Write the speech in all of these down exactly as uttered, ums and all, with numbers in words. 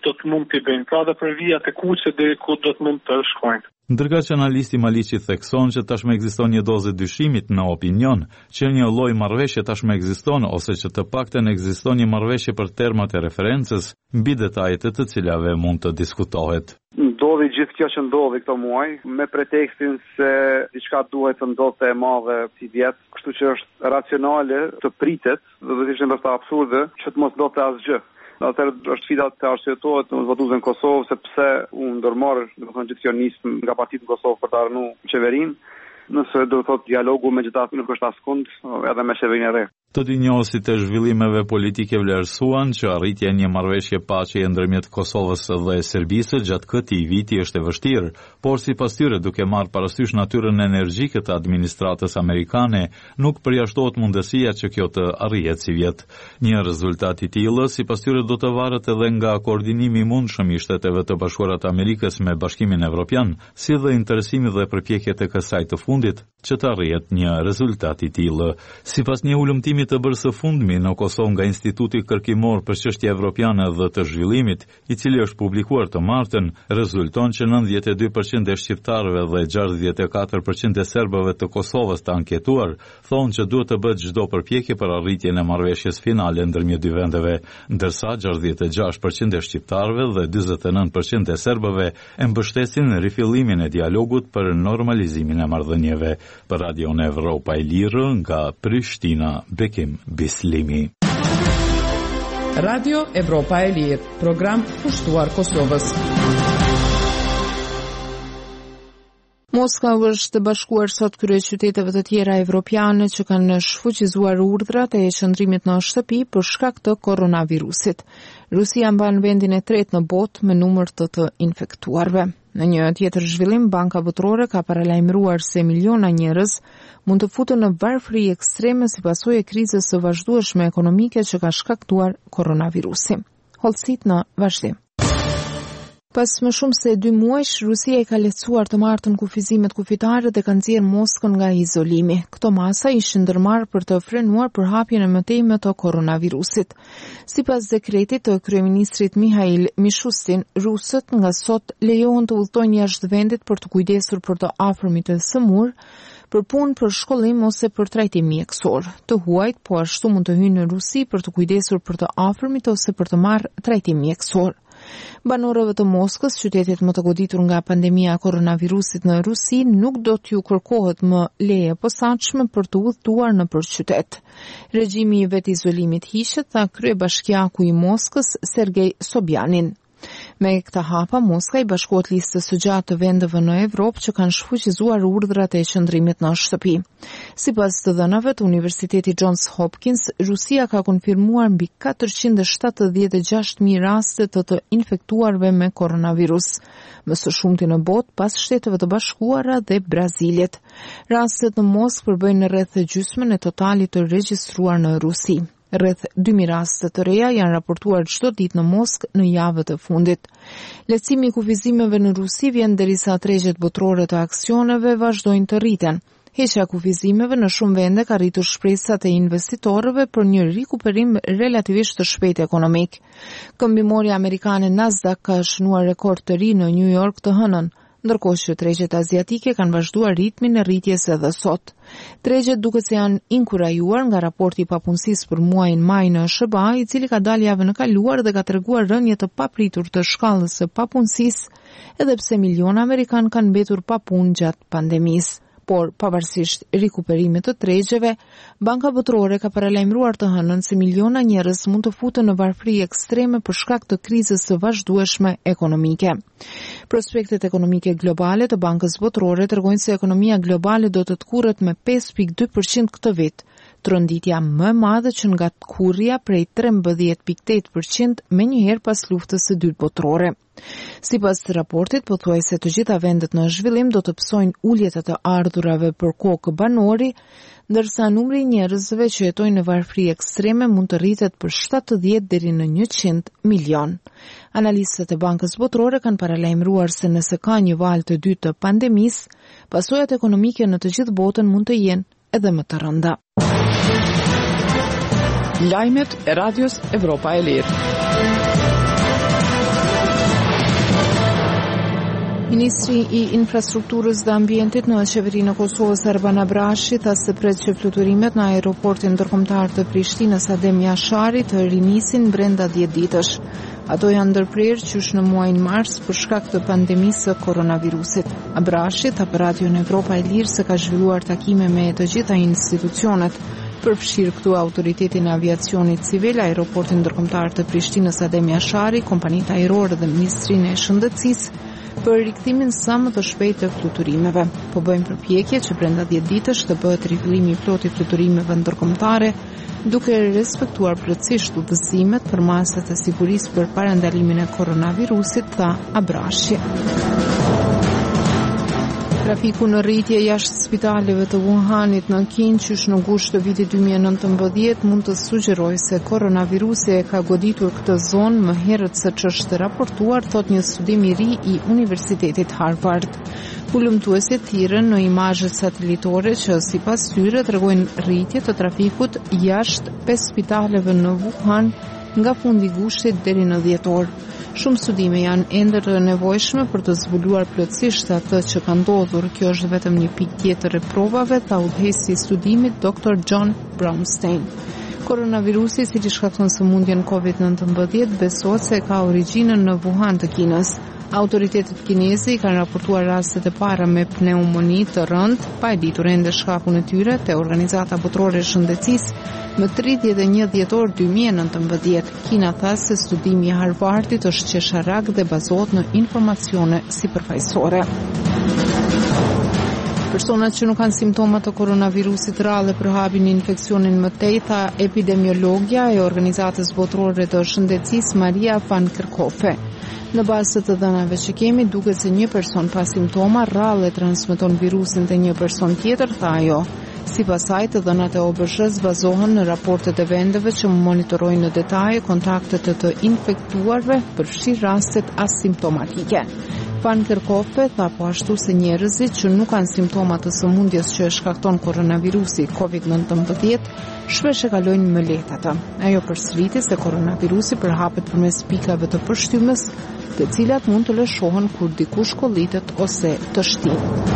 do të mund të bëjnë, pra dhe për vijat e kuqe deri ku do të mund të shkojnë. Ndërka që analisti Maliqi thekson që tashmë ekziston një dozë dyshimit në opinion që një lloj marrëveshje tashmë ekziston ose që të paktën ekziston një marrëveshje për termat e referencës, mbi detajet e të cilave mund të diskutohet. Ndodhi gjithë kjo që ndodhi këto muaj, me pretekstin se diçka duhet të ndodhte e madhe si vjet, kështu që është racionale të pritet, dhe do të ishte ndoshta absurde që të mos ndodhte asgjë. Atëherë është sfida të arsyetohet në votuesën Kosovë se pse u ndërmor, domethënë gjithë kjo nismë nga partitë në Kosovë për të ardhur qeverinë, nëse do të thotë dialogu megjithatë nuk është askund edhe me qeverinë e re. Të dinjosit e zhvillimeve politike vlerësuan që arritja e një marrëveshje paqeje ndërmjet Kosovës dhe Serbisë gjatë këtij viti është e vështirë, por sipas tyre duke marrë parasysh natyrën energjike të administratës amerikane, nuk përjashtohet mundësia që kjo të arrihet si vjet. Një rezultat i tillë sipas tyre do të varet edhe nga koordinimi i mundshëm i Shteteve të Bashkuara të Amerikës me Bashkimin Evropian, si dhe interesimi dhe përpjekjet e kësaj të fundit që të arrihet një rezultat i tillë. Sipas një ulëmtimi të bërë së fundmi në Kosovë nga Instituti Kërkimor për Çështje Evropiane dhe të Zhvillimit, i cili është publikuar të martën, rezulton që nëntëdhjetë e dy përqind e shqiptarëve dhe gjashtëdhjetë e katër përqind e serbëve të Kosovës të anketuar thonë që duhet të bëhet çdo përpjekje për arritjen e marrëveshjes finale ndërmjet dy vendeve, ndërsa gjashtëdhjetë e gjashtë përqind e shqiptarëve dhe njëzet e nëntë përqind e serbëve e mbështesin rifillimin e dialogut për normalizimin e marrëdhënieve. Për Radion Evropa e Lirë nga Prishtina, Bekim Bislimi. Radio Evropa e Lirë, program pushtuar Kosovës. Moska është bashkuar sot kryeqyteteve të tjera evropiane që kanë shfuqizuar urdhrat e qëndrimit në shtëpi për shkak të koronavirusit. Rusia mban vendin e tretë në botë me numër të të infektuarve. Në një tjetër zhvillim, Banka Botërore ka paralajmëruar se miliona njerëz mund të futen në varfëri ekstreme si pasojë e krizës së vazhdueshme ekonomike që ka shkaktuar koronavirusi. Hollësit në vazhdim. Pas më shumë se dy muajsh, Rusia i ka lehtësuar të martën kufizimet kufitare dhe ka nxjerrë Moskën nga izolimi. Këto masa ishin ndërmarrë për të frenuar përhapjen e mëtejme të koronavirusit. Sipas dekretit të kryeministrit Mihail Mishustin, rusët nga sot lejohen të udhtojnë jashtë vendit për të kujdesur për të afërmit e sëmur, për punë, për shkollim ose për trajtim mjekësor. Të huajt po ashtu mund të hyjnë në Rusi për të kujdesur për të afërmit ose për të marrë trajtim mjekësor. Banorëve të Moskës, qytetit më të goditur nga pandemia e koronavirusit në Rusi, nuk do t'ju kërkohet më leje posaçme për të udhëtuar nëpër qytet. Regjimi i vet izolimit hiqet, tha kryebashkiaku i Moskës Sergej Sobjanin. Me këta hapa, Moska i bashkohet listës së gjatë të vendeve në Evropë që kanë shfuqizuar urdhrat e qëndrimit në shtëpi. Sipas të dhënave të Universitetit Johns Hopkins, Rusia ka konfirmuar mbi katërqind e shtatëdhjetë e gjashtë mijë raste të të infektuarve me koronavirus, më së shumti në botë pas Shteteve të Bashkuara dhe Brazilit. Rastet në Moskë përbëjnë rreth gjysmën e totalit të regjistruar në Rusi. Rreth dy mijë raste të reja janë raportuar çdo ditë në Moskë në javët e fundit. Lehtësimi i kufizimeve në Rusi vjen derisa tregjet botërore të aksioneve vazhdojnë të rriten. Heqja kufizimeve në shumë vende ka rritur shpresat e investitorëve për një rikuperim relativisht të shpejtë ekonomik. Këmbimorja amerikane Nasdaq ka shënuar rekord të ri në New York të hënën, ndërkohë që tregjet aziatike kanë vazhduar ritmin e rritjes edhe sot. Tregjet duket se janë inkurajuar nga raporti i papunësisë për muajin maj në S B A, i cili ka dalë javën e kaluar dhe ka treguar rënje të papritur të shkallës së papunësisë, edhe pse miliona amerikanë kanë mbetur pa punë gjatë pandemisë. Por, pavarësisht rikuperimit të tregjeve, Banka Botërore ka paralajmëruar të hënën se miliona njerëz mund të futen në varfëri ekstreme për shkak të krizës së vazhdueshme ekonomike. Prospektet ekonomike globale të Bankës Botërore tregojnë se ekonomia globale do të tkurret me pesë pikë dy përqind këtë vit, tronditja më e madhe që nga tkurrja prej trembëdhjetë pikë tetë përqind menjëherë pas luftës së dytë botërore. Sipas raportit, pothuajse të gjitha vendet në zhvillim do të psojnë uljet e të ardhurave për kokë banori, ndërsa numri i njerëzve që jetojnë në varfëri ekstreme mund të rritet për shtatëdhjetë deri në njëqind milion. Analistët e Bankës Botërore kanë paralajmëruar se nëse ka një valë të dytë të pandemisë, pasojat ekonomike në të gjithë botën mund të jenë edhe më të rënda. Lajmet e Radios Evropa e Lirë. Ministri i Infrastrukturës dhe Ambientit në qeverinë e Kosovës Arban Abrashi tha se pret që fluturimet në aeroportin ndërkombëtar të Prishtinës Adem Jashari të rinisin brenda dhjetë ditësh. Ato janë ndërprerë qysh në muajin mars për shkak të pandemisë së koronavirusit. Abrashi tha për Radion Evropa e Lirë se ka zhvilluar takime me të gjitha institucionet, përfshirë këtu autoritetin e aviacionit civil, aeroportin ndërkombëtar të Prishtinës Adem Jashari, kompanitë ajrore dhe Ministrinë e Shëndetësisë për rikthimin sa më të shpejtë të fluturimeve. Po bëjmë përpjekje që brenda dhjetë ditësh të bëhet rifillimi i plotë i fluturimeve ndërkombëtare, duke respektuar plotësisht udhëzimet për masat e sigurisë për parandalimin e koronavirusit, tha Abrashi. Trafiku në rritje jashtë spitaleve të Wuhanit në Kinë qysh në gusht të vitit dy mijë e nëntëmbëdhjetë mund të sugjerojë se koronavirusi e ka goditur këtë zonë më herët se ç'është raportuar, thot një studim i ri i Universitetit Harvard. Hulumtuesit thirrën në imazhet satelitore që sipas tyre tregojnë rritje të trafikut jashtë pesë spitaleve në Wuhan nga fundi i gushtit deri në dhjetor. Shumë studime janë ende të nevojshme për të zbuluar plotësisht atë që ka ndodhur. Kjo është vetëm një pikë tjetër e provave, tha udhëheqësi i studimit doktor John Brownstein. Koronavirusi, i cili shkakton sëmundjen covid nëntëmbëdhjetë, besohet se ka origjinën në Wuhan të Kinës. Autoritetet kineze kanë raportuar rastet e para me pneumoni të rëndë, pa e ditur ende shkakun e tyre, te Organizata Botërore e Shëndetësisë më tridhjetë e një dhjetor dy mijë e nëntëmbëdhjetë. Kina tha se studimi i Harvardit është qesharak dhe bazohet në informacione sipërfaqësore. Personat që nuk kanë simptoma të koronavirusit rrallë përhapin infeksionin më tej, tha epidemiologja e Organizatës Botërore të Shëndetësisë Maria van Kerkhove. Në bazë të dhënave që kemi, duket se një person pa simptoma rrallë transmeton virusin te një person tjetër, tha ajo. Sipas saj, të dhënat e O B S H-s bazohen në raportet e vendeve që monitorojnë në detaje kontaktet e të infektuarve, përfshirë rastet asimptomatike. Van Kerkhove tha po ashtu se njerëzit që nuk kanë simptoma të sëmundjes që e shkakton koronavirusi covid nëntëmbëdhjetë shpesh e kalojnë më lehtë atë. Ajo përsëriti se koronavirusi përhapet përmes pikave të përshtypjes, të cilat mund të lëshohen kur dikush kollitet ose të shtin.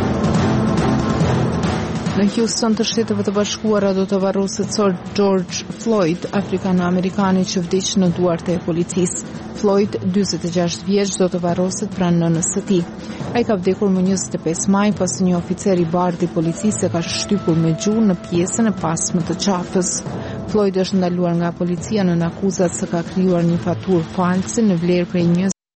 Në Houston të Shteteve të Bashkuara do të varroset sot George Floyd, afrikan-amerikani që vdiq në duart e policisë. Floyd, dyzet e gjashtë vjeç, do të varroset pranë nënës së tij. Ai ka vdekur më njëzet e pesë maj pasi një oficer i bardhë i policisë e ka shtypur me gjuhë në pjesën e pasme të qafës. Floyd është ndaluar nga policia në akuzat se ka krijuar një faturë false në vlerë prej